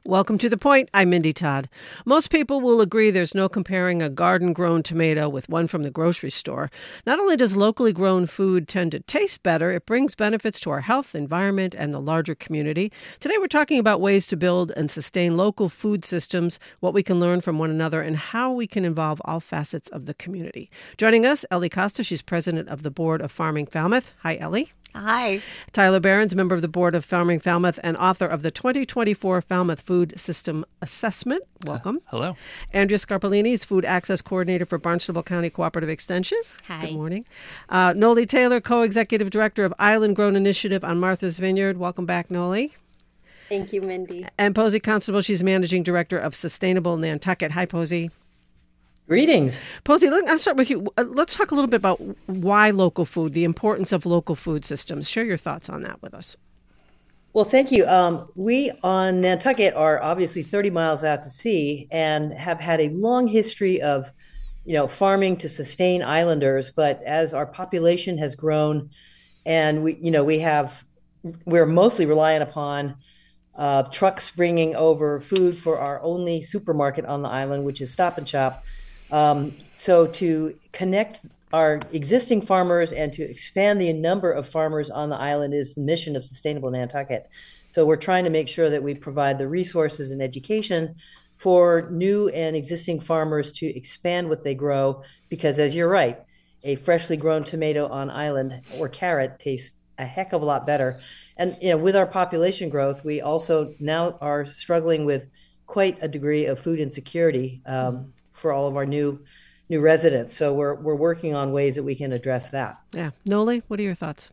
Welcome to The Point. I'm Mindy Todd. Most people will agree there's no comparing a garden-grown tomato with one from the grocery store. Not only does locally grown food tend to taste better, it brings benefits to our health, environment, and the larger community. Today we're talking about ways to build and sustain local food systems, what we can learn from one another, and how we can involve all facets of the community. Joining us, Ellie Costa. She's president of the Board of Farming Falmouth. Hi, Ellie. Hi. Tyler Behrens, member of the Board of Farming Falmouth and author of the 2024 Falmouth Food System Assessment. Welcome. Hello. Andrea Scarpolini is Food Access Coordinator for Barnstable County Cooperative Extensions. Hi. Good morning. Noli Taylor, Co-Executive Director of Island Grown Initiative on Martha's Vineyard. Welcome back, Noli. Thank you, Mindy. And Posey Constable, she's Managing Director of Sustainable Nantucket. Hi, Posey. Greetings. Posey, I'll start with you. Let's talk a little bit about why local food, the importance of local food systems. Share your thoughts on that with us. Well, thank you. We on Nantucket are obviously 30 miles out to sea and have had a long history of, farming to sustain islanders. But as our population has grown, and we're mostly reliant upon trucks bringing over food for our only supermarket on the island, which is Stop and Shop. So to connect our existing farmers and to expand the number of farmers on the island is the mission of Sustainable Nantucket. So we're trying to make sure that we provide the resources and education for new and existing farmers to expand what they grow, because as you're right, a freshly grown tomato on island or carrot tastes a heck of a lot better. And with our population growth, we also now are struggling with quite a degree of food insecurity for all of our new residents. So we're working on ways that we can address that. Yeah. Noli, what are your thoughts?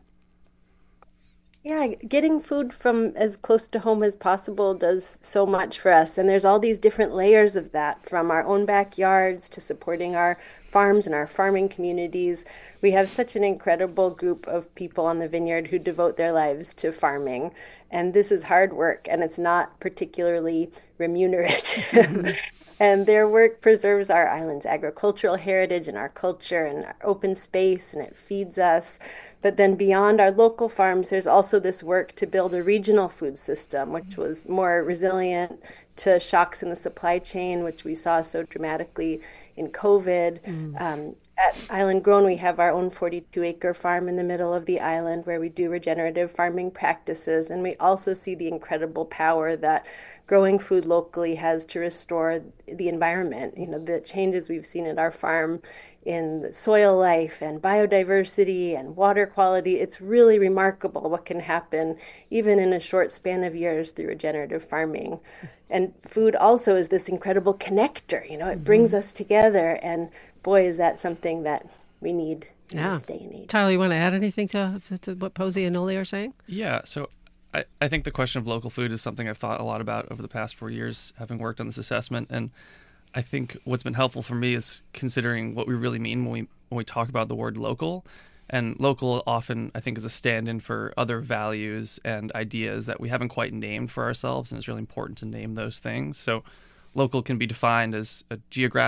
Yeah, getting food from as close to home as possible does so much for us. And there's all these different layers of that, from our own backyards to supporting our farms and our farming communities. We have such an incredible group of people on the vineyard who devote their lives to farming. And this is hard work, and it's not particularly remunerative. And their work preserves our island's agricultural heritage and our culture and our open space, and it feeds us. But then beyond our local farms, there's also this work to build a regional food system, which was more resilient to shocks in the supply chain, which we saw so dramatically in COVID. At Island Grown, we have our own 42-acre farm in the middle of the island where we do regenerative farming practices. And we also see the incredible power that growing food locally has to restore the environment. The changes we've seen at our farm in soil life and biodiversity and water quality, it's really remarkable what can happen even in a short span of years through regenerative farming. And food also is this incredible connector. It brings us together, and boy, is that something that we need in this day and age. Tyler, you want to add anything to what Posey and Noli are saying? Yeah, so I think the question of local food is something I've thought a lot about over the past 4 years, having worked on this assessment. And I think what's been helpful for me is considering what we really mean when we talk about the word local. And local often, I think, is a stand-in for other values and ideas that we haven't quite named for ourselves, and it's really important to name those things. So local can be defined as by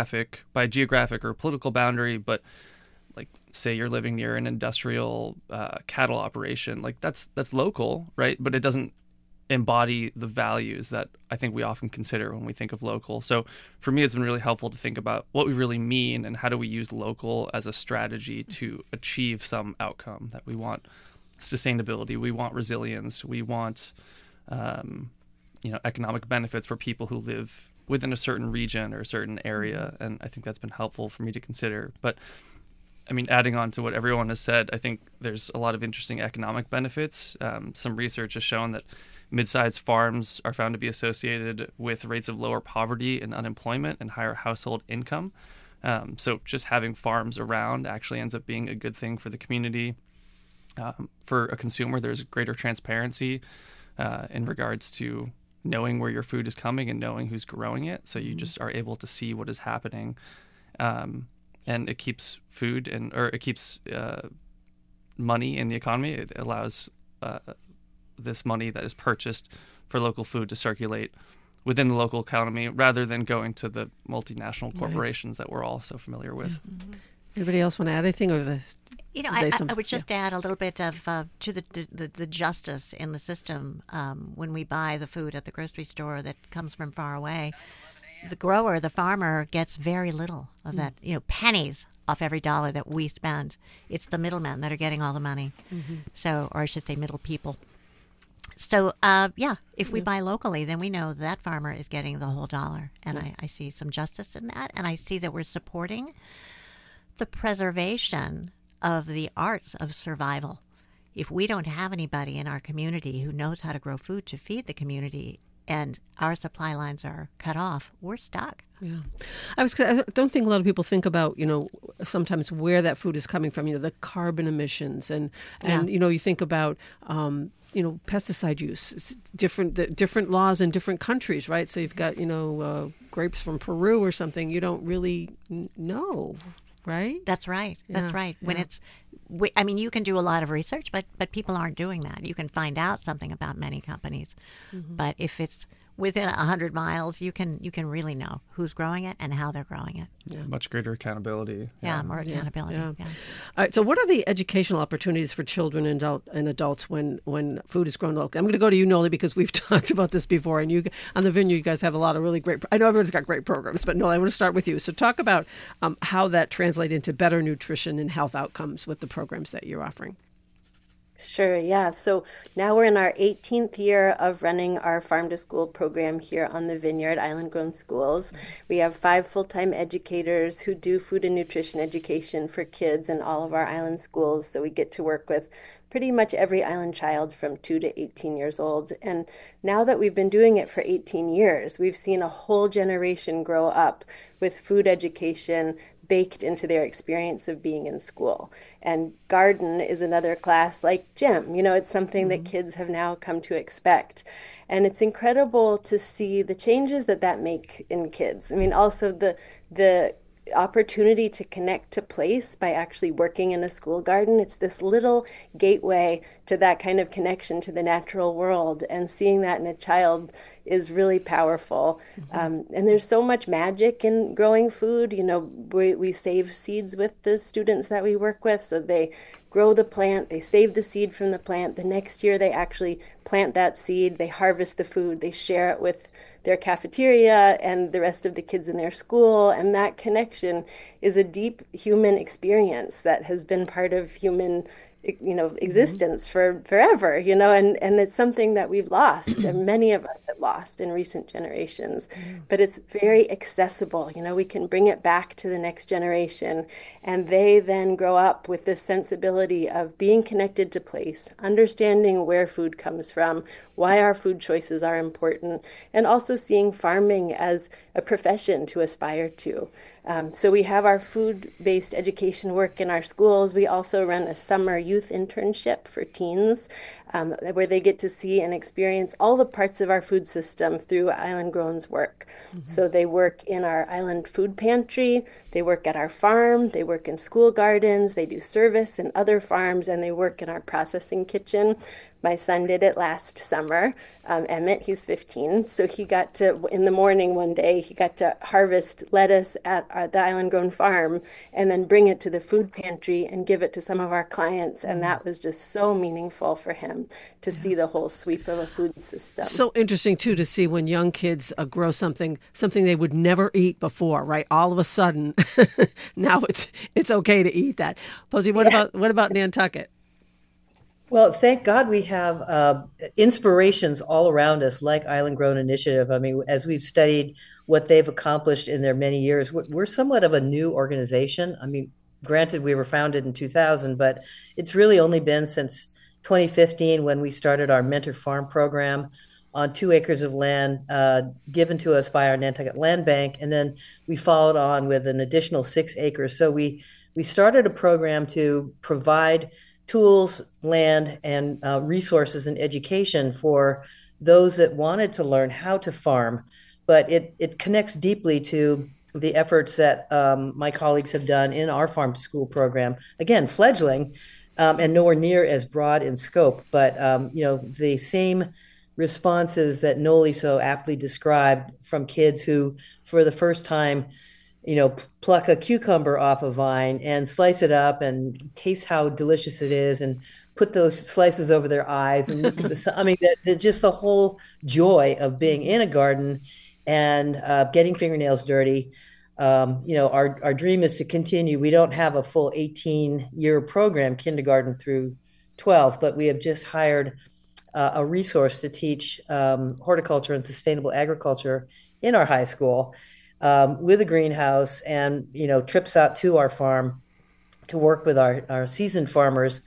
a geographic or political boundary, but like, say you're living near an industrial cattle operation, like that's local, right? But it doesn't embody the values that I think we often consider when we think of local. So for me, it's been really helpful to think about what we really mean and how do we use local as a strategy to achieve some outcome that we want. Sustainability, we want resilience, we want economic benefits for people who live within a certain region or a certain area. And I think that's been helpful for me to consider. But I mean, adding on to what everyone has said, I think there's a lot of interesting economic benefits. Some research has shown that mid-sized farms are found to be associated with rates of lower poverty and unemployment and higher household income. So just having farms around actually ends up being a good thing for the community. For a consumer, there's greater transparency in regards to knowing where your food is coming and knowing who's growing it. So you just are able to see what is happening. And it keeps it keeps money in the economy. It allows this money that is purchased for local food to circulate within the local economy rather than going to the multinational corporations that we're all so familiar with. Mm-hmm. Anybody else want to add anything over this? I would just add a little bit of to the justice in the system. When we buy the food at the grocery store that comes from far away, the grower, the farmer, gets very little of that. Pennies off every dollar that we spend. It's the middlemen that are getting all the money. So, or I should say, middle people. So, if we buy locally, then we know that farmer is getting the whole dollar, and I see some justice in that, and I see that we're supporting the preservation of the arts of survival. If we don't have anybody in our community who knows how to grow food to feed the community and our supply lines are cut off, we're stuck. Yeah. I don't think a lot of people think about, sometimes where that food is coming from, the carbon emissions and you think about, pesticide use. It's different laws in different countries, right? So you've got, grapes from Peru or something. You don't really know. Right? That's right. That's right. When you can do a lot of research, but people aren't doing that. You can find out something about many companies, but if it's within 100 miles, you can really know who's growing it and how they're growing it. Yeah. Much greater accountability. Yeah, more accountability. Yeah. All right. So, what are the educational opportunities for children and adults when food is grown locally? I'm going to go to you, Noli, because we've talked about this before, and you on the Vineyard, you guys have a lot of really great. I know everyone's got great programs, but Noli, I want to start with you. So, talk about how that translates into better nutrition and health outcomes with the programs that you're offering. Sure, yeah. So now we're in our 18th year of running our Farm to School program here on the Vineyard, Island Grown Schools. We have 5 full-time educators who do food and nutrition education for kids in all of our island schools. So we get to work with pretty much every island child from 2 to 18 years old. And now that we've been doing it for 18 years, we've seen a whole generation grow up with food education baked into their experience of being in school. And garden is another class like gym. It's something that kids have now come to expect. And it's incredible to see the changes that make in kids. I mean, also the opportunity to connect to place by actually working in a school garden. It's this little gateway to that kind of connection to the natural world, and seeing that in a child is really powerful. And there's so much magic in growing food. We save seeds with the students that we work with, so they grow the plant, they save the seed from the plant. The next year they actually plant that seed, they harvest the food, they share it with their cafeteria and the rest of the kids in their school. And that connection is a deep human experience that has been part of human existence for forever, and it's something that we've lost, and many of us have lost in recent generations, but it's very accessible. We can bring it back to the next generation, and they then grow up with this sensibility of being connected to place, understanding where food comes from, why our food choices are important, and also seeing farming as a profession to aspire to. So we have our food-based education work in our schools. We also run a summer youth internship for teens where they get to see and experience all the parts of our food system through Island Grown's work. So they work in our island food pantry, they work at our farm, they work in school gardens, they do service in other farms, and they work in our processing kitchen. My son did it last summer, Emmett, he's 15, so he got to, in the morning one day, he got to harvest lettuce at the Island Grown farm and then bring it to the food pantry and give it to some of our clients, and that was just so meaningful for him to see the whole sweep of a food system. So interesting, too, to see when young kids grow something they would never eat before, right? All of a sudden, now it's okay to eat that. Posey, what about Nantucket? Well, thank God we have inspirations all around us, like Island Grown Initiative. I mean, as we've studied what they've accomplished in their many years, we're somewhat of a new organization. I mean, granted, we were founded in 2000, but it's really only been since 2015 when we started our Mentor Farm program on 2 acres of land given to us by our Nantucket Land Bank. And then we followed on with an additional 6 acres. So we started a program to provide tools, land, and resources and education for those that wanted to learn how to farm. But it connects deeply to the efforts that my colleagues have done in our Farm to School program. Again, fledgling and nowhere near as broad in scope, but the same responses that Noli so aptly described from kids who, for the first time, pluck a cucumber off a vine and slice it up and taste how delicious it is and put those slices over their eyes and look at the sun. I mean, just the whole joy of being in a garden and getting fingernails dirty. Our dream is to continue. We don't have a full 18-year program, kindergarten through 12, but we have just hired a resource to teach horticulture and sustainable agriculture in our high school with a greenhouse and, trips out to our farm to work with our seasoned farmers.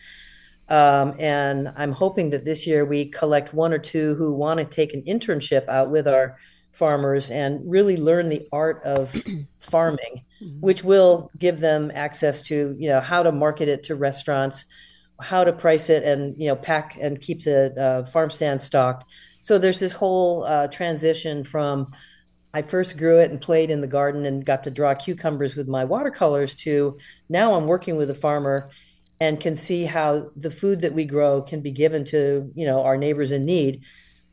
And I'm hoping that this year we collect one or two who want to take an internship out with our farmers and really learn the art of farming, which will give them access to, how to market it to restaurants, how to price it and, pack and keep the farm stand stocked. So there's this whole transition from I first grew it and played in the garden and got to draw cucumbers with my watercolors to now I'm working with a farmer and can see how the food that we grow can be given to, our neighbors in need.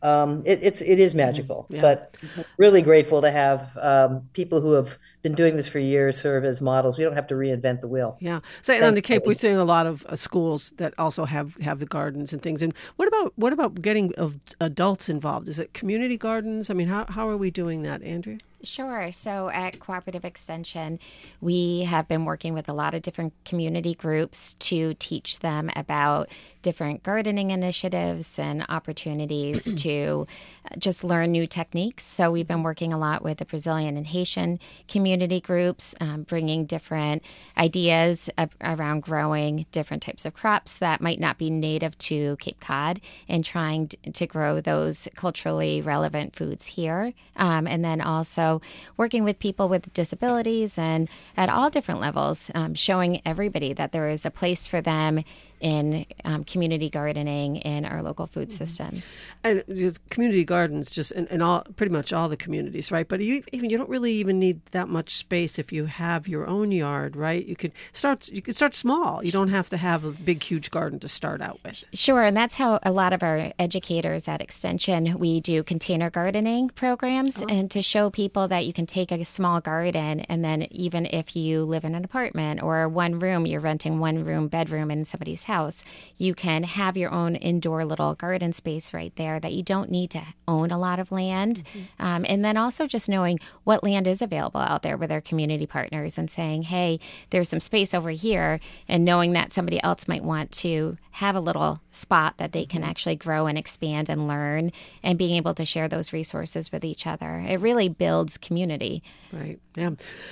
It is magical, but really grateful to have people who have been doing this for years serve as models. We don't have to reinvent the wheel. Yeah. So and on the Cape, we're seeing a lot of schools that also have the gardens and things. And what about getting adults involved? Is it community gardens? I mean, how are we doing that, Andrea? Sure. So at Cooperative Extension, we have been working with a lot of different community groups to teach them about different gardening initiatives and opportunities to just learn new techniques. So we've been working a lot with the Brazilian and Haitian community groups, bringing different ideas around growing different types of crops that might not be native to Cape Cod and trying to grow those culturally relevant foods here. And then also working with people with disabilities and at all different levels, showing everybody that there is a place for them in community gardening in our local food systems. And community gardens just in all pretty much all the communities, right? But you don't really even need that much space if you have your own yard, right? You could start small. You don't have to have a big, huge garden to start out with. Sure, and that's how a lot of our educators at Extension, we do container gardening programs and to show people that you can take a small garden and then even if you live in an apartment or one room, you're renting one room, bedroom in somebody's house, you can have your own indoor little garden space right there that you don't need to own a lot of land. And then also just knowing what land is available out there with our community partners and saying, hey, there's some space over here, and knowing that somebody else might want to have a little spot that they can actually grow and expand and learn and being able to share those resources with each other. It really builds community. Right. Yeah.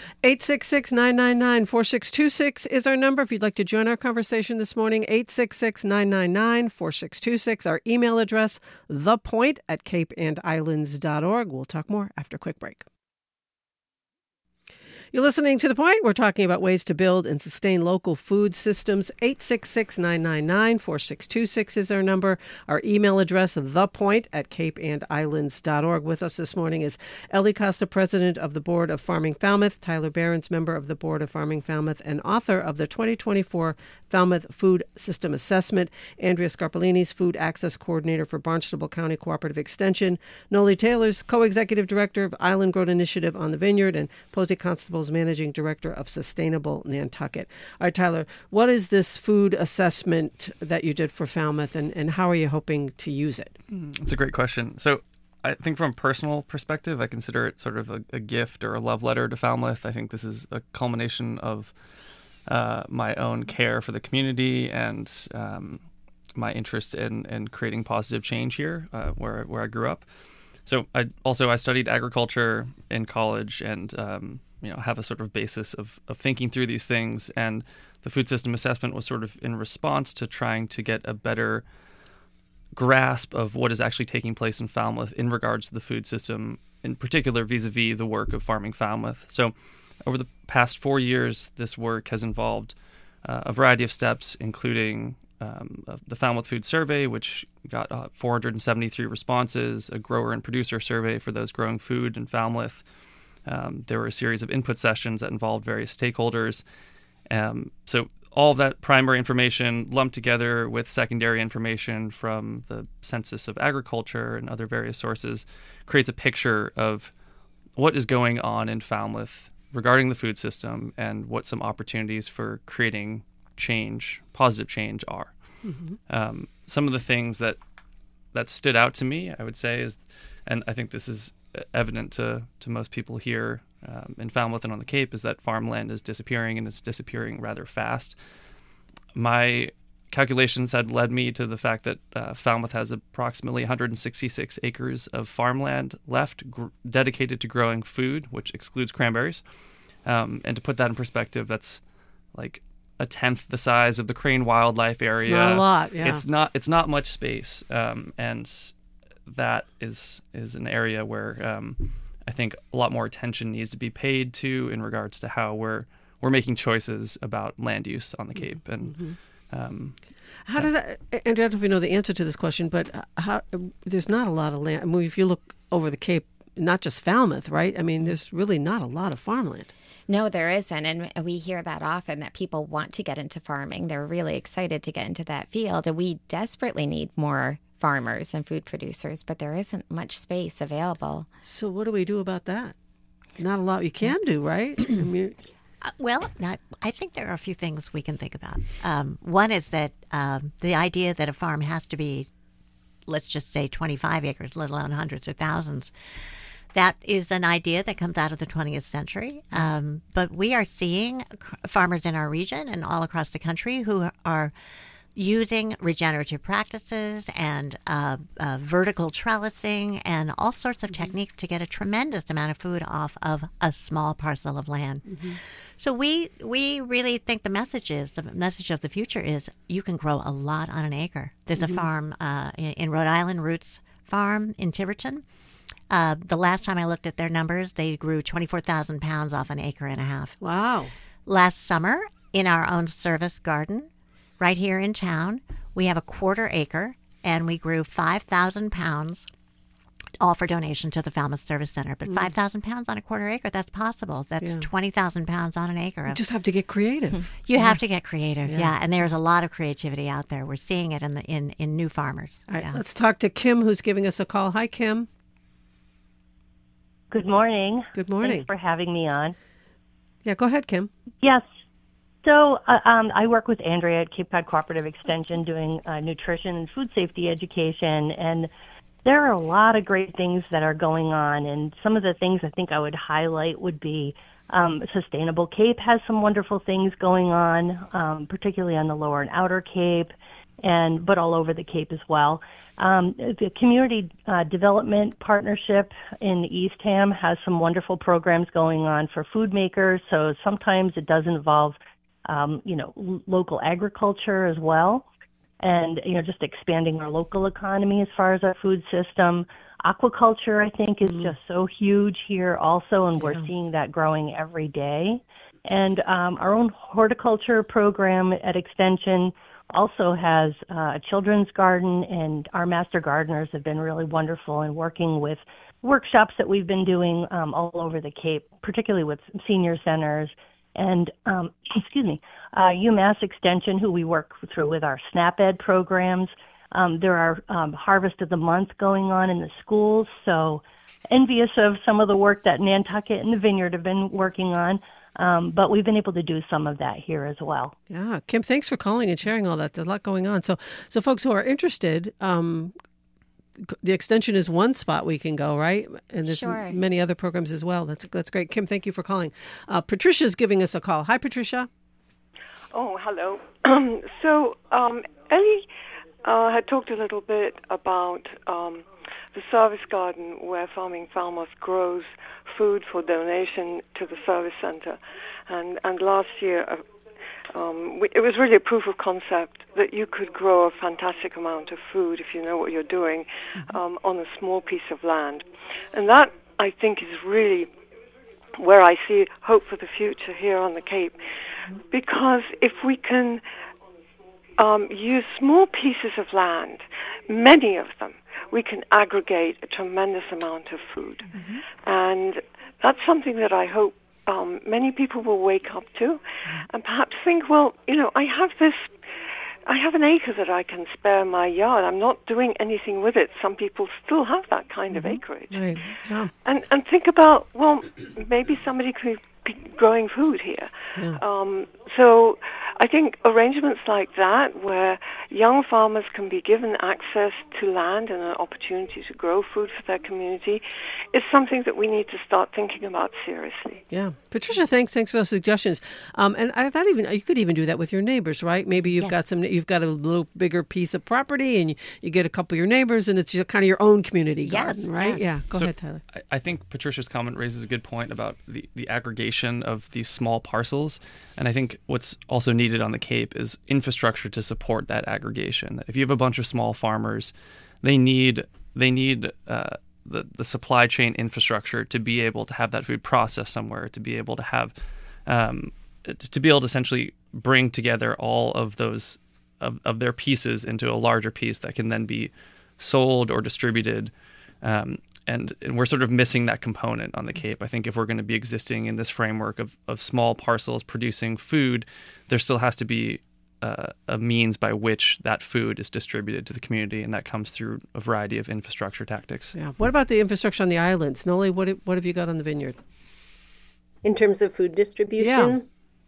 866-999-4626 is our number if you'd like to join our conversation this morning. 866-999-4626. Our email address, thepoint@capeandislands.org. We'll talk more after a quick break. You're listening to The Point. We're talking about ways to build and sustain local food systems. 866-999-4626 is our number. Our email address, thepoint@capeandislands.org. With us this morning is Ellie Costa, president of the Board of Farming Falmouth, Tyler Behrens, member of the Board of Farming Falmouth and author of the 2024 Falmouth Food System Assessment, Andrea Scarpolini's food access coordinator for Barnstable County Cooperative Extension, Noli Taylor's co-executive director of Island Growth Initiative on the Vineyard, and Posey Constable's managing director of Sustainable Nantucket. All right, Tyler, what is this food assessment that you did for Falmouth, and how are you hoping to use it? It's a great question. So I think from a personal perspective, I consider it sort of a gift or a love letter to Falmouth. I think this is a culmination of my own care for the community and my interest in creating positive change here where I grew up. So I studied agriculture in college and have a sort of basis of thinking through these things. And the food system assessment was sort of in response to trying to get a better grasp of what is actually taking place in Falmouth in regards to the food system, in particular vis-a-vis the work of Farming Falmouth. So over the past 4 years, this work has involved a variety of steps, including the Falmouth Food Survey, which got 473 responses, a grower and producer survey for those growing food in Falmouth. There were a series of input sessions that involved various stakeholders. So all of that primary information lumped together with secondary information from the Census of Agriculture and other various sources creates a picture of what is going on in Falmouth regarding the food system and what some opportunities for creating change, positive change, are. Some of the things that stood out to me, I would say, is, and I think this is evident to most people here in Falmouth and on the Cape, is that farmland is disappearing, and it's disappearing rather fast. My calculations had led me to the fact that Falmouth has approximately 166 acres of farmland left dedicated to growing food, which excludes cranberries. And to put that in perspective, that's like a tenth the size of the Crane Wildlife Area. Not a lot, yeah. It's not much space, and that is an area where I think a lot more attention needs to be paid to in regards to how we're making choices about land use on the Cape. And how does that? And I don't know if you know the answer to this question, but there's not a lot of land. I mean, if you look over the Cape, not just Falmouth, right? I mean, there's really not a lot of farmland. No, there isn't. And we hear that often, that people want to get into farming. They're really excited to get into that field. And we desperately need more farmers and food producers, but there isn't much space available. So what do we do about that? Not a lot you can do, right? I mean, I think there are a few things we can think about. One is that the idea that a farm has to be, let's just say, 25 acres, let alone hundreds or thousands, that is an idea that comes out of the 20th century. But we are seeing farmers in our region and all across the country who are using regenerative practices and vertical trellising and all sorts of techniques to get a tremendous amount of food off of a small parcel of land. So we really think the message of the future is you can grow a lot on an acre. There's a farm in Rhode Island, Roots Farm in Tiverton. The last time I looked at their numbers, they grew 24,000 pounds off an acre and a half. wow. Last summer, in our own service garden, right here in town, we have a quarter acre, and we grew 5,000 pounds, all for donation to the Falmouth Service Center. But 5,000 pounds on a quarter acre, that's possible. That's 20,000 pounds on an acre. You just have to get creative. You have to get creative, and there's a lot of creativity out there. We're seeing it in new farmers. All right, let's talk to Kim, who's giving us a call. Hi, Kim. Good morning. Good morning. Thanks for having me on. Yeah, go ahead, Kim. Yes. So I work with Andrea at Cape Cod Cooperative Extension doing nutrition and food safety education, and there are a lot of great things that are going on, and some of the things I think I would highlight would be Sustainable Cape has some wonderful things going on, particularly on the Lower and Outer Cape, but all over the Cape as well. The Community Development Partnership in Eastham has some wonderful programs going on for food makers, so sometimes it does involve local agriculture as well, and just expanding our local economy as far as our food system. Aquaculture, I think, is just so huge here also, and we're seeing that growing every day. And our own horticulture program at Extension also has a children's garden, and our master gardeners have been really wonderful in working with workshops that we've been doing all over the Cape, particularly with senior centers. And, UMass Extension, who we work through with our SNAP Ed programs. There are Harvest of the Month going on in the schools, so envious of some of the work that Nantucket and the Vineyard have been working on. But we've been able to do some of that here as well. Yeah, Kim, thanks for calling and sharing all that. There's a lot going on. So folks who are interested, the Extension is one spot we can go, right? And there's many other programs as well. That's great. Kim, thank you for calling. Patricia's giving us a call. Hi, Patricia. Oh, hello. Ellie had talked a little bit about the service garden where Farming Falmouth grows food for donation to the service center. And last year, it was really a proof of concept that you could grow a fantastic amount of food if you know what you're doing on a small piece of land. And that, I think, is really where I see hope for the future here on the Cape. Because if we can use small pieces of land, many of them, we can aggregate a tremendous amount of food. And that's something that I hope many people will wake up to and perhaps think, well, I have an acre that I can spare in my yard. I'm not doing anything with it. Some people still have that kind of acreage. Right. Yeah. And think about, well, maybe somebody could growing food here. Yeah. So I think arrangements like that, where young farmers can be given access to land and an opportunity to grow food for their community, is something that we need to start thinking about seriously. Yeah, Patricia, thanks for those suggestions. And I thought even you could even do that with your neighbors, right? Maybe you've got a little bigger piece of property, and you get a couple of your neighbors, and it's kind of your own community garden, right? Yeah. Go ahead, Tyler. I think Patricia's comment raises a good point about the aggregation of these small parcels, and I think what's also needed on the Cape is infrastructure to support that aggregation. That if you have a bunch of small farmers, they need the supply chain infrastructure to be able to have that food processed somewhere, to be able to have to be able to essentially bring together all of those of their pieces into a larger piece that can then be sold or distributed. And we're sort of missing that component on the Cape. I think if we're going to be existing in this framework of small parcels producing food, there still has to be a means by which that food is distributed to the community, and that comes through a variety of infrastructure tactics. Yeah. What about the infrastructure on the islands? Noli, what have you got on the vineyard? In terms of food distribution? Yeah.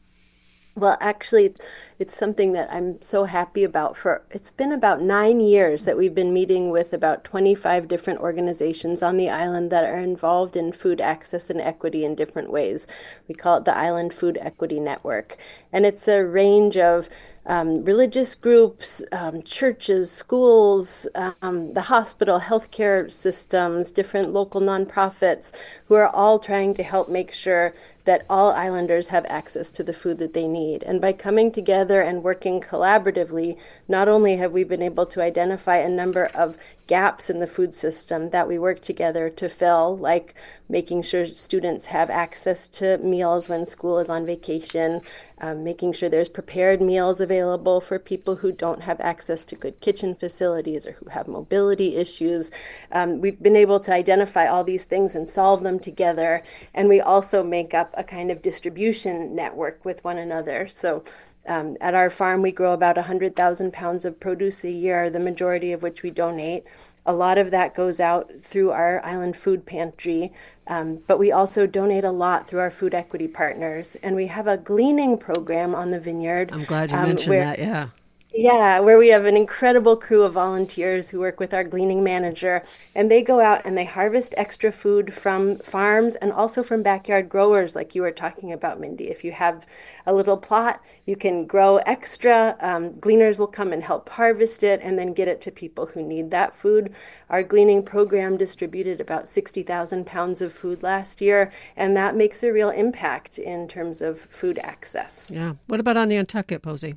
Well, actually, it's something that I'm so happy about. It's been about 9 years that we've been meeting with about 25 different organizations on the island that are involved in food access and equity in different ways. We call it the Island Food Equity Network. And it's a range of religious groups, churches, schools, the hospital, healthcare systems, different local nonprofits who are all trying to help make sure that all islanders have access to the food that they need. And by coming together and working collaboratively, not only have we been able to identify a number of gaps in the food system that we work together to fill, like making sure students have access to meals when school is on vacation, making sure there's prepared meals available for people who don't have access to good kitchen facilities or who have mobility issues. We've been able to identify all these things and solve them together, and we also make up a kind of distribution network with one another. So at our farm, we grow about 100,000 pounds of produce a year, the majority of which we donate. A lot of that goes out through our island food pantry, but we also donate a lot through our food equity partners. And we have a gleaning program on the vineyard. I'm glad you mentioned that, yeah. Yeah, where we have an incredible crew of volunteers who work with our gleaning manager, and they go out and they harvest extra food from farms and also from backyard growers, like you were talking about, Mindy. If you have a little plot, you can grow extra. Gleaners will come and help harvest it and then get it to people who need that food. Our gleaning program distributed about 60,000 pounds of food last year, and that makes a real impact in terms of food access. Yeah. What about on the Nantucket, Posey?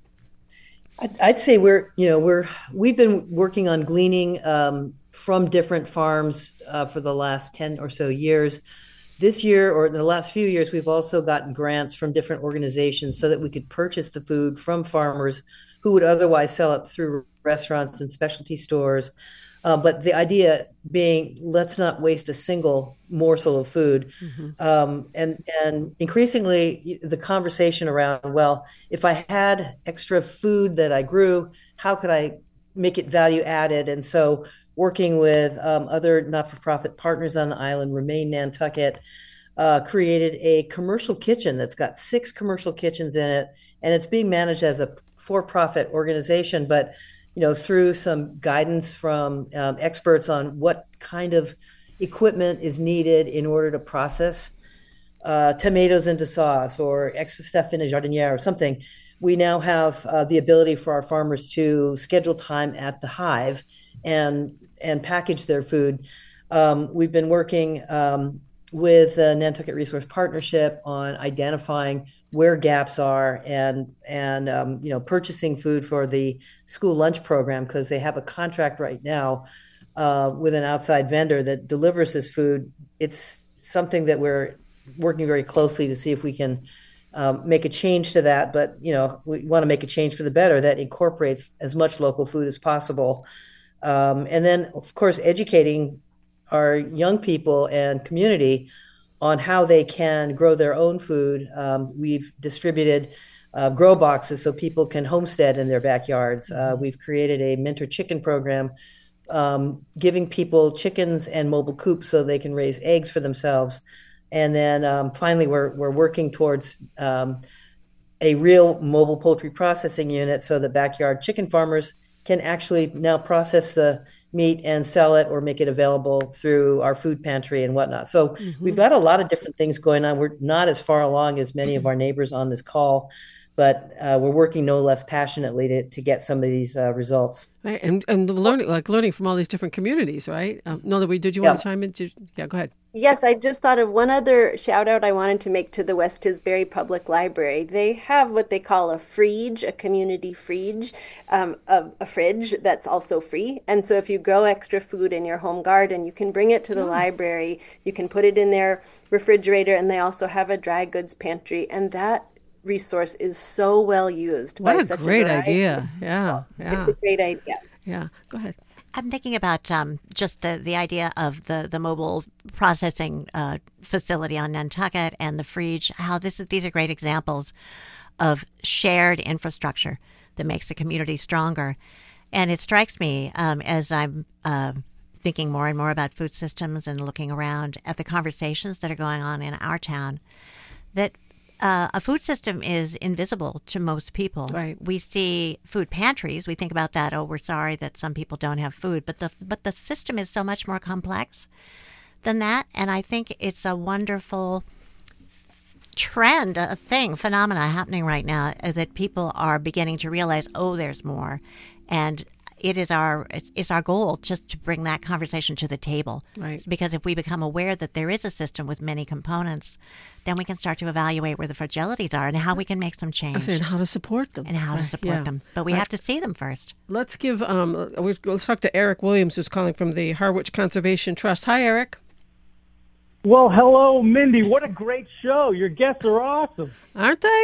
I'd say we've been working on gleaning from different farms for the last 10 or so years. This year, or in the last few years, we've also gotten grants from different organizations so that we could purchase the food from farmers who would otherwise sell it through restaurants and specialty stores. But the idea being, let's not waste a single morsel of food. Mm-hmm. And increasingly, the conversation around, well, if I had extra food that I grew, how could I make it value added? And so working with other not-for-profit partners on the island, Remain Nantucket, created a commercial kitchen that's got 6 commercial kitchens in it. And it's being managed as a for-profit organization, but through some guidance from experts on what kind of equipment is needed in order to process tomatoes into sauce or extra stuff in a jardiniere or something, we now have the ability for our farmers to schedule time at the hive and package their food. We've been working with the Nantucket Resource Partnership on identifying where gaps are and purchasing food for the school lunch program, because they have a contract right now with an outside vendor that delivers this food. It's something that we're working very closely to see if we can make a change to that. But, we want to make a change for the better that incorporates as much local food as possible. And then, of course, educating our young people and community on how they can grow their own food. We've distributed grow boxes so people can homestead in their backyards. We've created a mentor chicken program, giving people chickens and mobile coops so they can raise eggs for themselves. And then finally, we're working towards a real mobile poultry processing unit so that backyard chicken farmers can actually now process the meat and sell it or make it available through our food pantry and whatnot. So we've got a lot of different things going on. We're not as far along as many of our neighbors on this call, but we're working no less passionately to get some of these results. Right. And learning from all these different communities, right? Nolawee, did you want to chime in? Yeah, go ahead. Yes, I just thought of one other shout out I wanted to make to the West Tisbury Public Library. They have what they call a fridge, a community fridge, a fridge that's also free. And so if you grow extra food in your home garden, you can bring it to the library. You can put it in their refrigerator, and they also have a dry goods pantry. And that resource is so well used. What by a such great a idea. Yeah. It's a great idea. Yeah, go ahead. I'm thinking about just the idea of the mobile processing facility on Nantucket and the fridge, how these are great examples of shared infrastructure that makes the community stronger. And it strikes me as I'm thinking more and more about food systems and looking around at the conversations that are going on in our town, that a food system is invisible to most people. Right. We see food pantries. We think about that. Oh, we're sorry that some people don't have food. But the system is so much more complex than that. And I think it's a wonderful trend, phenomena happening right now that people are beginning to realize, oh, there's more. And it's our goal just to bring that conversation to the table. Right. Because if we become aware that there is a system with many components, then we can start to evaluate where the fragilities are and how we can make some change. And how to support them. And how to support them. But we have to see them first. Let's give let's talk to Eric Williams, who's calling from the Harwich Conservation Trust. Hi, Eric. Well, hello, Mindy. What a great show. Your guests are awesome. Aren't they?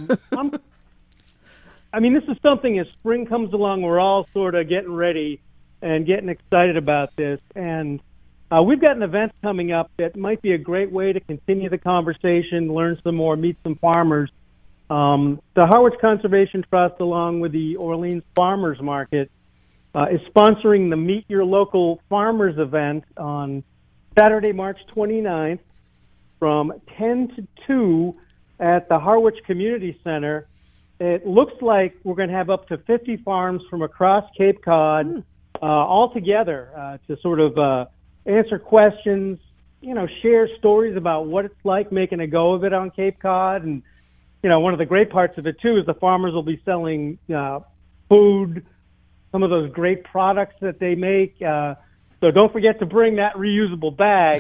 This is something as spring comes along, we're all sort of getting ready and getting excited about this. And we've got an event coming up that might be a great way to continue the conversation, learn some more, meet some farmers. The Harwich Conservation Trust, along with the Orleans Farmers Market, is sponsoring the Meet Your Local Farmers event on Saturday, March 29th from 10 to 2 at the Harwich Community Center. It looks like we're going to have up to 50 farms from across Cape Cod all together to sort of answer questions, share stories about what it's like making a go of it on Cape Cod. And, one of the great parts of it, too, is the farmers will be selling food, some of those great products that they make. So don't forget to bring that reusable bag.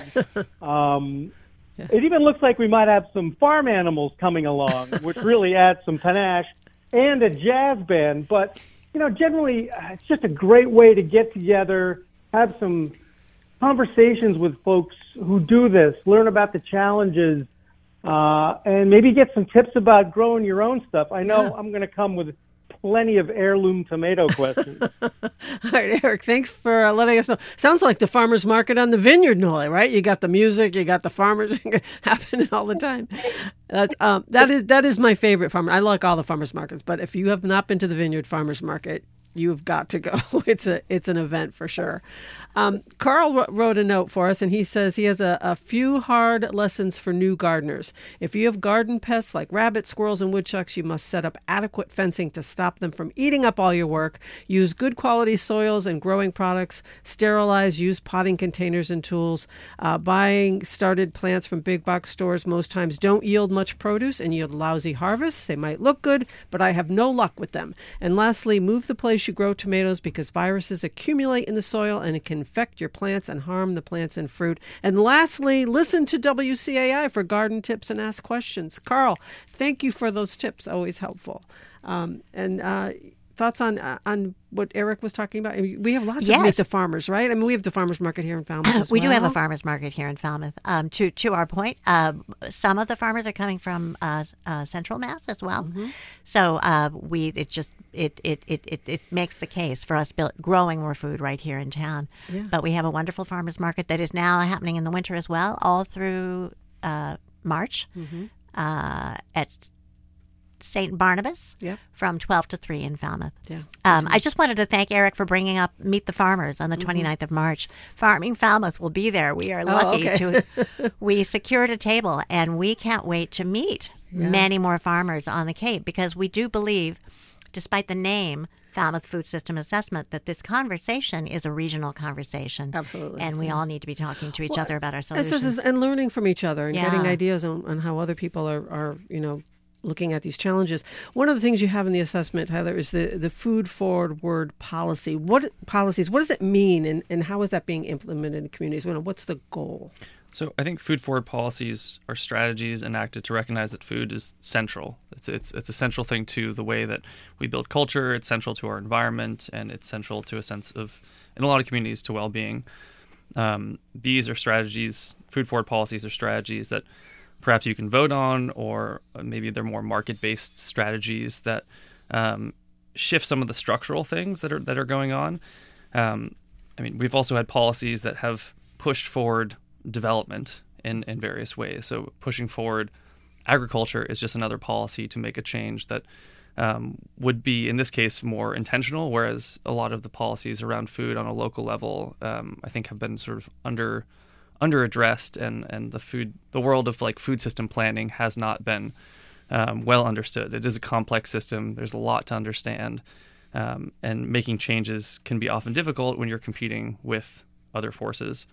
It even looks like we might have some farm animals coming along, which really adds some panache, and a jazz band. But, generally, it's just a great way to get together, have some conversations with folks who do this, learn about the challenges, and maybe get some tips about growing your own stuff. I know I'm going to come with plenty of heirloom tomato questions. All right, Eric, thanks for letting us know. Sounds like the farmer's market on the vineyard, Nolawee, right? You got the music, you got the farmers happening all the time. That is my favorite farmer. I like all the farmers markets, but if you have not been to the vineyard farmers market, you've got to go. It's an event for sure. Carl wrote a note for us, and he says he has a few hard lessons for new gardeners. If you have garden pests like rabbits, squirrels, and woodchucks, you must set up adequate fencing to stop them from eating up all your work. Use good quality soils and growing products. Sterilize. Use potting containers and tools. Buying started plants from big box stores most times don't yield much produce and yield lousy harvests. They might look good, but I have no luck with them. And lastly, move the place you grow tomatoes because viruses accumulate in the soil and it can infect your plants and harm the plants and fruit. And lastly, listen to WCAI for garden tips and ask questions. Carl, thank you for those tips. Always helpful. Thoughts on what Eric was talking about? We have lots of Meet the Farmers, right? We have the farmers market here in Falmouth. We do have a farmers market here in Falmouth. To our point, some of the farmers are coming from Central Mass as well. Mm-hmm. So it makes the case for us growing more food right here in town. Yeah. But we have a wonderful farmers market that is now happening in the winter as well, all through March at St. Barnabas Yep. from 12 to 3 in Falmouth. Yeah. I just wanted to thank Eric for bringing up Meet the Farmers on the 29th of March. Farming Falmouth will be there. We are lucky we secured a table, and we can't wait to meet many more farmers on the Cape, because we do believe, despite the name Falmouth Food System Assessment, that this conversation is a regional conversation. Absolutely. And we all need to be talking to each other about our solutions. And learning from each other and Yeah. getting ideas on how other people are looking at these challenges. One of the things you have in the assessment, Tyler, is the food forward policy. What does it mean, and how is that being implemented in communities? What's the goal? So I think food forward policies are strategies enacted to recognize that food is central. It's a central thing to the way that we build culture. It's central to our environment, and it's central to a sense of, in a lot of communities, to well-being. These are strategies, food forward policies are strategies that perhaps you can vote on, or maybe they're more market-based strategies that shift some of the structural things that are going on. We've also had policies that have pushed forward development in various ways. So pushing forward agriculture is just another policy to make a change that would be, in this case, more intentional, whereas a lot of the policies around food on a local level, I think, have been sort of under addressed, and the world of like food system planning has not been well understood. It is a complex system. There's a lot to understand, and making changes can be often difficult when you're competing with other forces.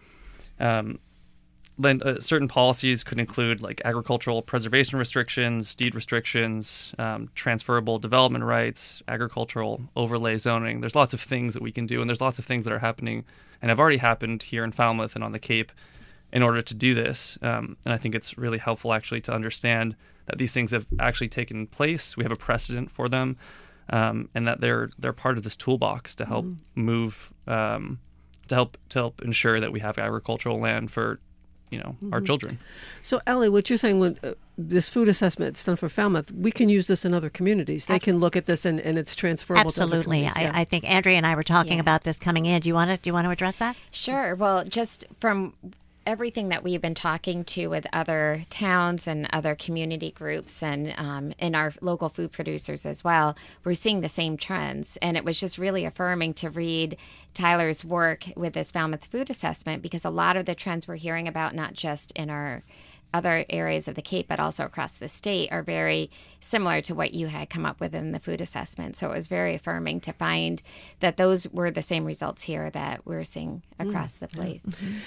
Then certain policies could include like agricultural preservation restrictions, deed restrictions, transferable development rights, agricultural overlay zoning. There's lots of things that we can do, and there's lots of things that are happening and have already happened here in Falmouth and on the Cape in order to do this. And I think it's really helpful actually to understand that these things have actually taken place. We have a precedent for them, and that they're part of this toolbox to help move, to help ensure that we have agricultural land for our children. So, Ellie, what you're saying with this food assessment it's done for Falmouth, we can use this in other communities. They can look at this and it's transferable to other communities. Absolutely. I think Andrea and I were talking about this coming in. Do you want to address that? Sure. Well, just from everything that we've been talking to with other towns and other community groups and our local food producers as well, we're seeing the same trends. And it was just really affirming to read Tyler's work with this Falmouth food assessment, because a lot of the trends we're hearing about, not just in our other areas of the Cape, but also across the state, are very similar to what you had come up with in the food assessment. So it was very affirming to find that those were the same results here that we're seeing across the place.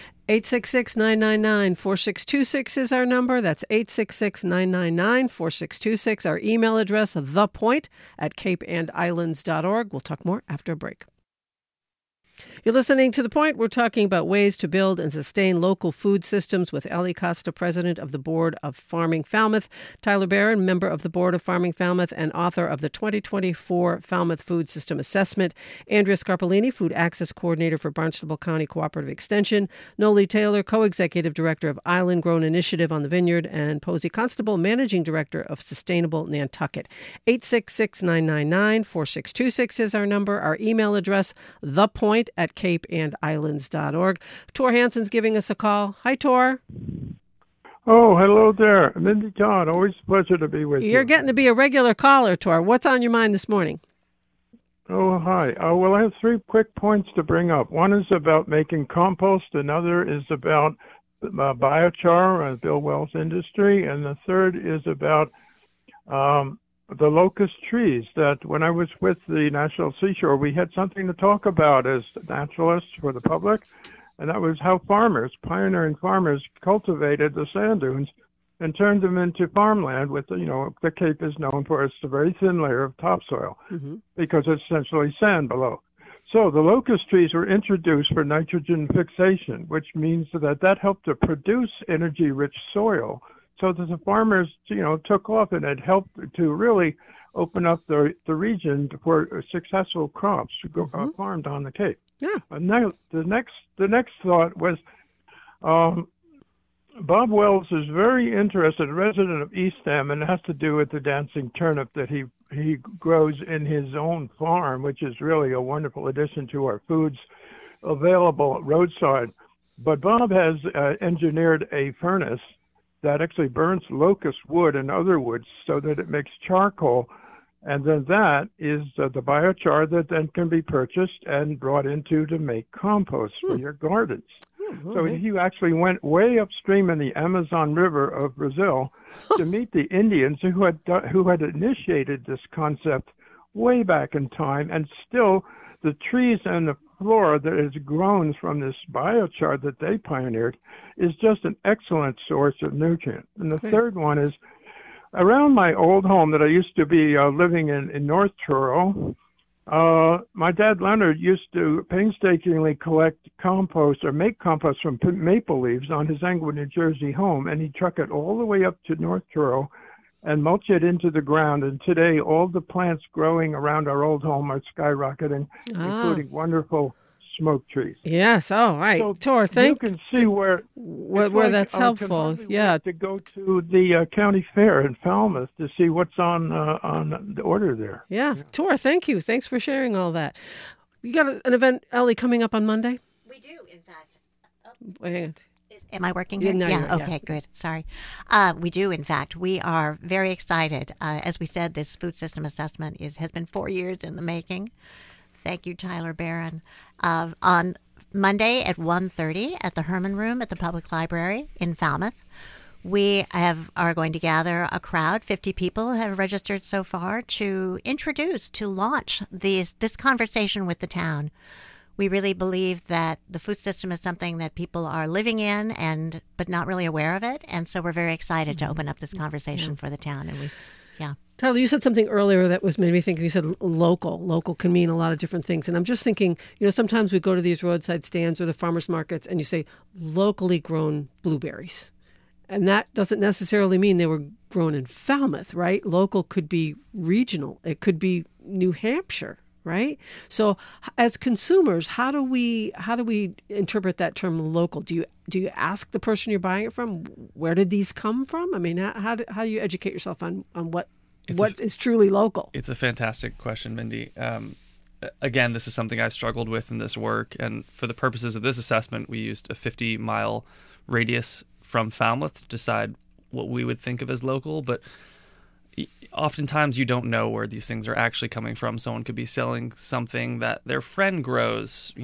866-999-4626 is our number. That's 866-999-4626. Our email address, thepoint@capeandislands.org. We'll talk more after a break. You're listening to The Point. We're talking about ways to build and sustain local food systems with Ellie Costa, president of the Board of Farming Falmouth, Tyler Barron, member of the Board of Farming Falmouth and author of the 2024 Falmouth Food System Assessment, Andrea Scarpolini, Food Access Coordinator for Barnstable County Cooperative Extension, Noli Taylor, Co-Executive Director of Island Grown Initiative on the Vineyard, and Posey Constable, Managing Director of Sustainable Nantucket. 866-999-4626 is our number. Our email address, thepoint@capeandislands.org. Tor Hansen's giving us a call. Hi, Tor. Oh, hello there. Mindy Todd, always a pleasure to be with you. You're getting to be a regular caller, Tor. What's on your mind this morning? Oh, hi. Well, I have 3 quick points to bring up. One is about making compost. Another is about biochar, Bill Wells Industry. And the third is about the locust trees, that when I was with the National Seashore, we had something to talk about as naturalists for the public, and that was how pioneering farmers cultivated the sand dunes and turned them into farmland with, the Cape is known for its very thin layer of topsoil because it's essentially sand below. So the locust trees were introduced for nitrogen fixation, which means that helped to produce energy-rich soil, so that the farmers, took off, and it helped to really open up the region for successful crops farmed on the Cape. Yeah. And now the next thought was, Bob Wells is very interested, a resident of Eastham, and it has to do with the dancing turnip that he grows in his own farm, which is really a wonderful addition to our foods available roadside. But Bob has engineered a furnace that actually burns locust wood and other woods so that it makes charcoal. And then that is the biochar that then can be purchased and brought into to make compost for your gardens. So if you actually went way upstream in the Amazon River of Brazil to meet the Indians who had initiated this concept way back in time, and still the trees and the flora that is grown from this biochar that they pioneered is just an excellent source of nutrient. And the third one is around my old home that I used to be living in North Truro. My dad Leonard used to painstakingly collect compost or make compost from maple leaves on his Englewood, New Jersey home, and he'd truck it all the way up to North Truro and mulch it into the ground. And today, all the plants growing around our old home are skyrocketing, including wonderful smoke trees. Yes. Oh, right. So Tor, you can see where that's helpful. Yeah. To go to the county fair in Falmouth to see what's on the order there. Yeah. Tor, thank you. Thanks for sharing all that. You got an event, Ellie, coming up on Monday? We do, in fact. Hang on. Am I working here? Yeah. Okay, good. Sorry. We do, in fact. We are very excited. As we said, this food system assessment has been 4 years in the making. Thank you, Tyler Barron. On Monday at 1:30 at the Herman Room at the Public Library in Falmouth, we are going to gather a crowd. 50 people have registered so far to launch this conversation with the town. We really believe that the food system is something that people are living in but not really aware of it, and so we're very excited to open up this conversation for the town. And Tyler, you said something earlier that made me think. You said local. Local can mean a lot of different things. And I'm just thinking, sometimes we go to these roadside stands or the farmers markets and you say locally grown blueberries. And that doesn't necessarily mean they were grown in Falmouth, right? Local could be regional. It could be New Hampshire, right? So as consumers, how do we interpret that term local? Do you ask the person you're buying it from, where did these come from? I mean, how do you educate yourself on what is truly local? It's a fantastic question, Mindy. Again, this is something I've struggled with in this work. And for the purposes of this assessment, we used a 50-mile radius from Falmouth to decide what we would think of as local. But oftentimes you don't know where these things are actually coming from. Someone could be selling something that their friend grows,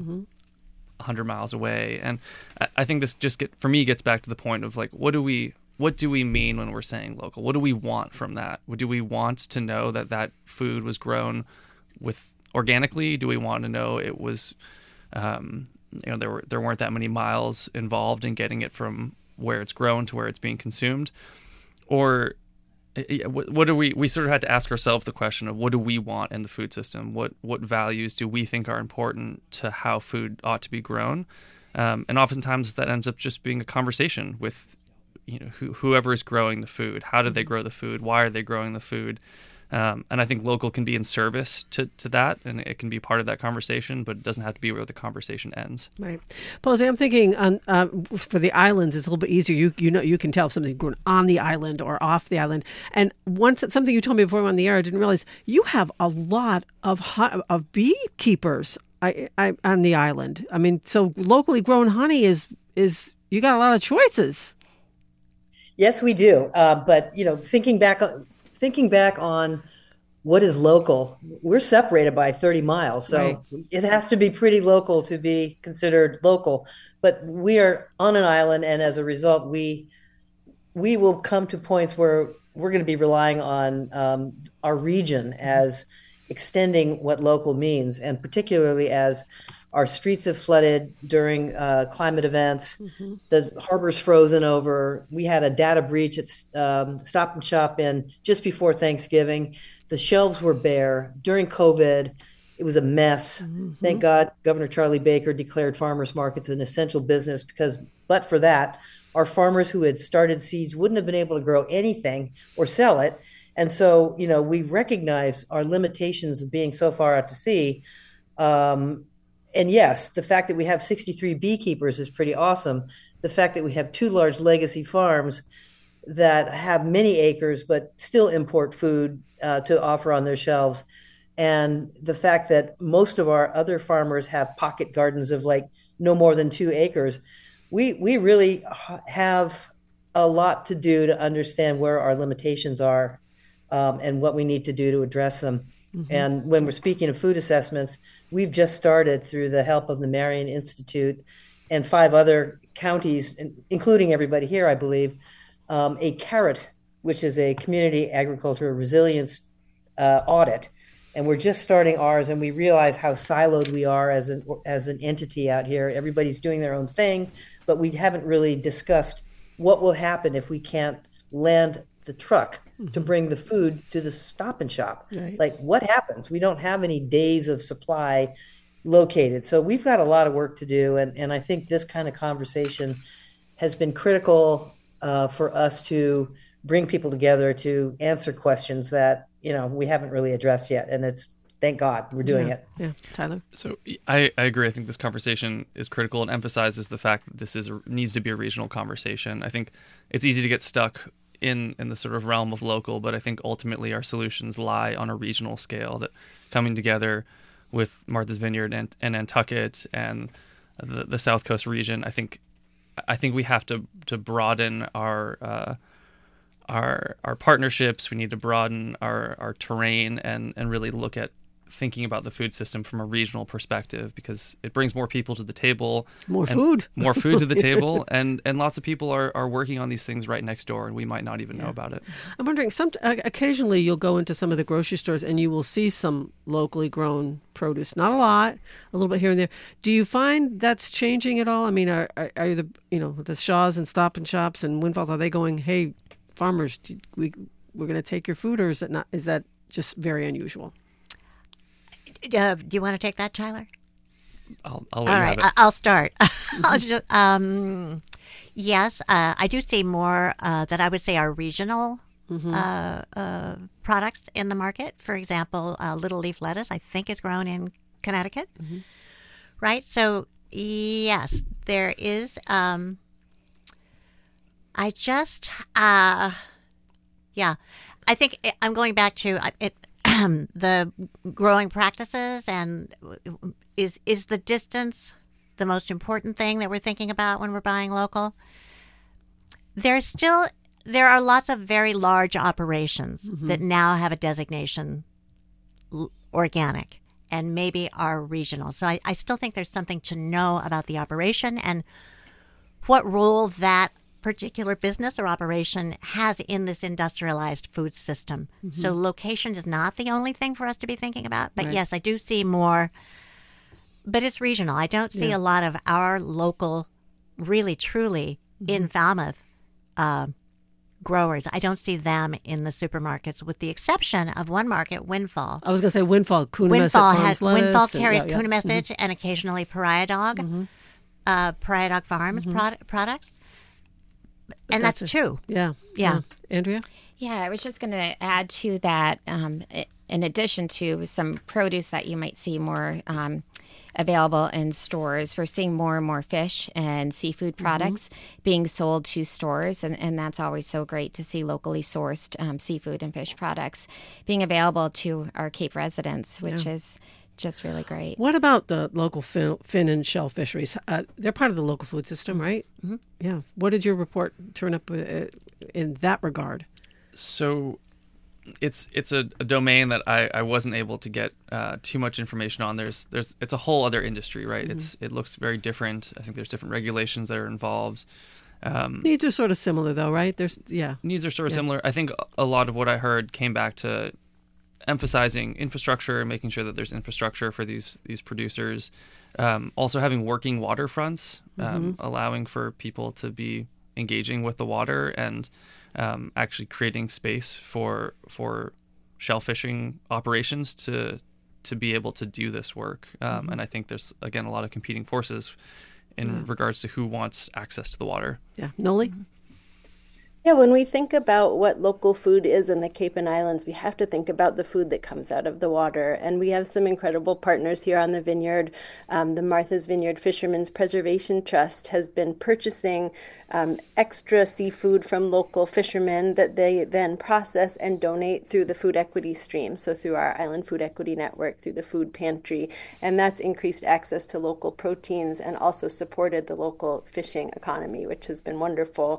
100 miles away. And I think this for me gets back to the point of what do we mean when we're saying local? What do we want from that? Do we want to know that food was grown organically? Do we want to know it was, there weren't that many miles involved in getting it from where it's grown to where it's being consumed? Or what do we sort of had to ask ourselves the question of what do we want in the food system? What values do we think are important to how food ought to be grown? And oftentimes that ends up just being a conversation with whoever is growing the food. How did they grow the food? Why are they growing the food? And I think local can be in service to that, and it can be part of that conversation, but it doesn't have to be where the conversation ends. Right. Posey, I'm thinking for the islands, it's a little bit easier. You can tell if something's grown on the island or off the island. And something you told me before we went on the air, I didn't realize you have a lot of beekeepers on the island. I mean, so locally grown honey is you got a lot of choices. Yes, we do. But thinking back on what is local, we're separated by 30 miles. So It has to be pretty local to be considered local. But we are on an island, and as a result, we will come to points where we're going to be relying on our region as extending what local means, and particularly as our streets have flooded during climate events. Mm-hmm. The harbor's frozen over. We had a data breach at Stop and Shop just before Thanksgiving. The shelves were bare. During COVID, it was a mess. Mm-hmm. Thank God Governor Charlie Baker declared farmers markets an essential business but for that, our farmers who had started seeds wouldn't have been able to grow anything or sell it. And so, we recognize our limitations of being so far out to sea. And yes, the fact that we have 63 beekeepers is pretty awesome. The fact that we have 2 large legacy farms that have many acres but still import food to offer on their shelves, and the fact that most of our other farmers have pocket gardens of no more than 2 acres, we really have a lot to do to understand where our limitations are, and what we need to do to address them. And when we're speaking of food assessments, we've just started, through the help of the Marion Institute and 5 other counties, including everybody here, I believe, a CARROT, which is a community agricultural resilience audit. And we're just starting ours, and we realize how siloed we are as an entity out here. Everybody's doing their own thing, but we haven't really discussed what will happen if we can't land the truck to bring the food to the Stop and Shop. Right. Like, what happens? We don't have any days of supply located. So we've got a lot of work to do, and I think this kind of conversation has been critical for us to bring people together to answer questions that, we haven't really addressed yet. And it's, thank God we're doing it. Yeah. Tyler? So I agree. I think this conversation is critical and emphasizes the fact that this needs to be a regional conversation. I think it's easy to get stuck in the sort of realm of local, but I think ultimately our solutions lie on a regional scale, that coming together with Martha's Vineyard and Nantucket and the South Coast region, I think we have to broaden our partnerships. We need to broaden our terrain and really look at thinking about the food system from a regional perspective, because it brings more people to the table, more food to the table, and lots of people are working on these things right next door, and we might not even know about it. I'm wondering, occasionally you'll go into some of the grocery stores and you will see some locally grown produce. Not a lot, a little bit here and there. Do you find that's changing at all? I mean, are the Shaws and Stop and Shops and Windfalls, are they going, hey, farmers, we're going to take your food, or is it not? Is that just very unusual? Do you want to take that, Tyler? I'll All right, I'll start. Yes, I do see more that I would say are regional products in the market. For example, little leaf lettuce, I think, is grown in Connecticut. Right? So, yes, there is. I think I'm going back to it. The growing practices, and is the distance the most important thing that we're thinking about when we're buying local? There are lots of very large operations that now have a designation organic and maybe are regional. So I still think there's something to know about the operation and what role that particular business or operation has in this industrialized food system. So location is not the only thing for us to be thinking about. But yes, I do see more, but it's regional. I don't see a lot of our local, really, truly, in Falmouth growers. I don't see them in the supermarkets, with the exception of one market, Windfall. I was going to say Windfall. Windfall carries Kuna Message and occasionally Pariah Dog. Pariah Dog Farms products. And that's true. Yeah. Andrea? Yeah, I was just going to add to that, in addition to some produce that you might see more available in stores, we're seeing more and more fish and seafood products being sold to stores. And that's always so great to see locally sourced seafood and fish products being available to our Cape residents, which is just really great. What about the local fin and shell fisheries? They're part of the local food system, right? Yeah. What did your report turn up in that regard? So it's a domain that I wasn't able to get too much information on. It's a whole other industry, right? It looks very different. I think there's different regulations that are involved. Needs are sort of similar, though, right? Needs are sort of similar. I think a lot of what I heard came back to emphasizing infrastructure and making sure that there's infrastructure for these producers. Also having working waterfronts, allowing for people to be engaging with the water and actually creating space for shell fishing operations to be able to do this work. And I think there's, again, a lot of competing forces in regards to who wants access to the water. Yeah. Noli? Yeah, when we think about what local food is in the Cape and Islands, we have to think about the food that comes out of the water. And we have some incredible partners here on the vineyard. The Martha's Vineyard Fishermen's Preservation Trust has been purchasing extra seafood from local fishermen that they then process and donate through the food equity stream. So through our Island Food Equity Network, through the food pantry. And that's increased access to local proteins and also supported the local fishing economy, which has been wonderful.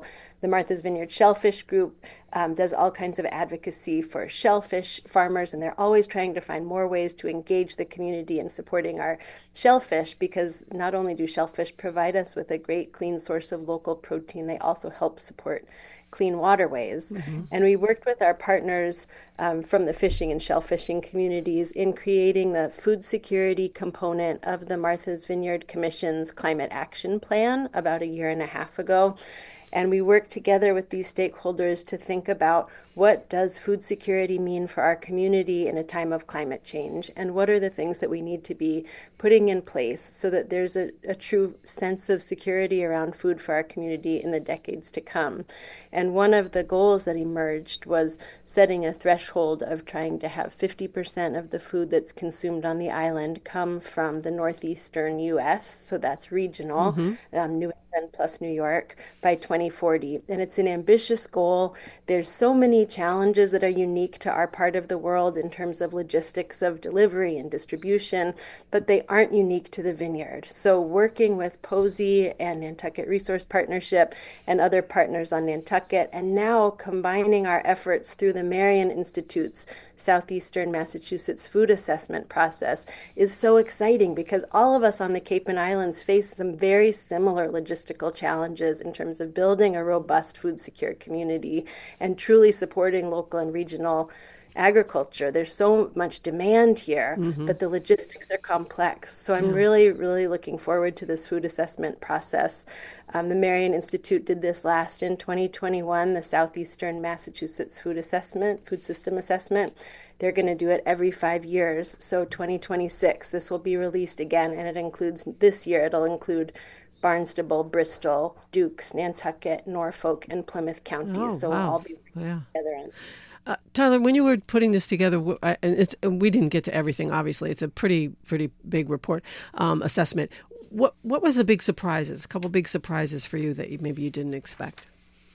The Martha's Vineyard Shellfish Group does all kinds of advocacy for shellfish farmers, and they're always trying to find more ways to engage the community in supporting our shellfish, because not only do shellfish provide us with a great clean source of local protein, they also help support clean waterways. And we worked with our partners from the fishing and shellfishing communities in creating the food security component of the Martha's Vineyard Commission's Climate Action Plan about a year and a half ago. And we worked together with these stakeholders to think about what does food security mean for our community in a time of climate change, and what are the things that we need to be putting in place so that there's a true sense of security around food for our community in the decades to come. And one of the goals that emerged was setting a threshold of trying to have 50% of the food that's consumed on the island come from the northeastern U.S., so that's regional, New England plus New York, by 2040. And it's an ambitious goal. There's so many challenges that are unique to our part of the world in terms of logistics of delivery and distribution, but they aren't unique to the vineyard. So working with POSI and Nantucket Resource Partnership and other partners on Nantucket, and now combining our efforts through the Marion Institute's Southeastern Massachusetts food assessment process is so exciting, because all of us on the Cape and Islands face some very similar logistical challenges in terms of building a robust food secure community and truly supporting local and regional agriculture. There's so much demand here, but the logistics are complex. So I'm really, really looking forward to this food assessment process. The Marion Institute did this last in 2021, the Southeastern Massachusetts Food System Assessment. They're going to do it every 5 years. So 2026, this will be released again, and it includes, this year, it'll include Barnstable, Bristol, Dukes, Nantucket, Norfolk, and Plymouth counties. So we'll all be working together on. Tyler, when you were putting this together, and we didn't get to everything, obviously. It's a pretty big report, assessment. What was the big surprises, a couple big surprises for you that maybe you didn't expect?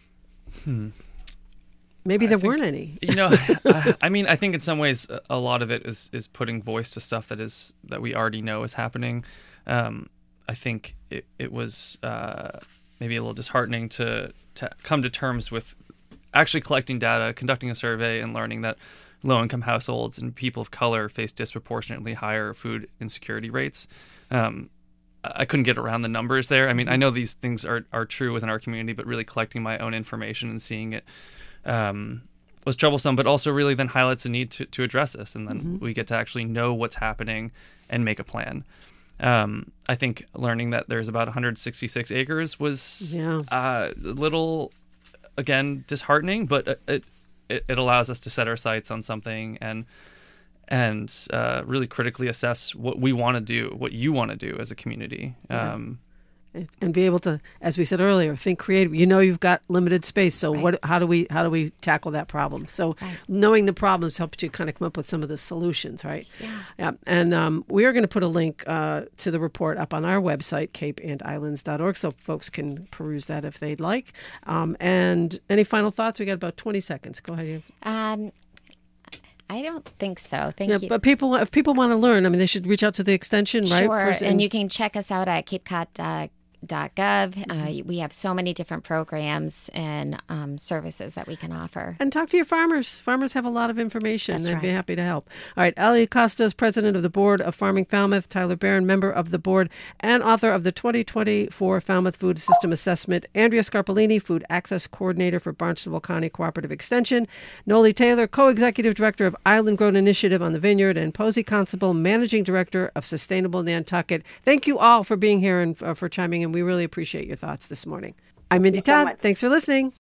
Maybe there weren't any. I think in some ways a lot of it is putting voice to stuff that we already know is happening. I think it was maybe a little disheartening to come to terms with actually collecting data, conducting a survey, and learning that low-income households and people of color face disproportionately higher food insecurity rates. I couldn't get around the numbers there. I mean, I know these things are true within our community, but really collecting my own information and seeing it was troublesome, but also really then highlights the need to address this. And then we get to actually know what's happening and make a plan. I think learning that there's about 166 acres was a little, again, disheartening, but it allows us to set our sights on something and really critically assess what we want to do, what you want to do as a community. And be able to, as we said earlier, think creative. You've got limited space, so how do we tackle that problem? So knowing the problems helps you kind of come up with some of the solutions, right? Yeah. And we are going to put a link to the report up on our website, capeandislands.org, so folks can peruse that if they'd like. And any final thoughts? We got about 20 seconds. Go ahead. I don't think so. Thank you. But if people want to learn, they should reach out to the extension, right? Sure, and you can check us out at capecod.gov. We have so many different programs and services that we can offer. And talk to your farmers. Farmers have a lot of information. They'd be happy to help. All right, Ali Acosta is president of the board of Farming Falmouth. Tyler Barron, member of the board and author of the 2024 Falmouth Food System Assessment. Andrea Scarpolini, food access coordinator for Barnstable County Cooperative Extension. Noli Taylor, co-executive director of Island Grown Initiative on the Vineyard, and Posey Constable, managing director of Sustainable Nantucket. Thank you all for being here and for chiming in. We really appreciate your thoughts this morning. I'm Mindy Todd. Thanks for listening.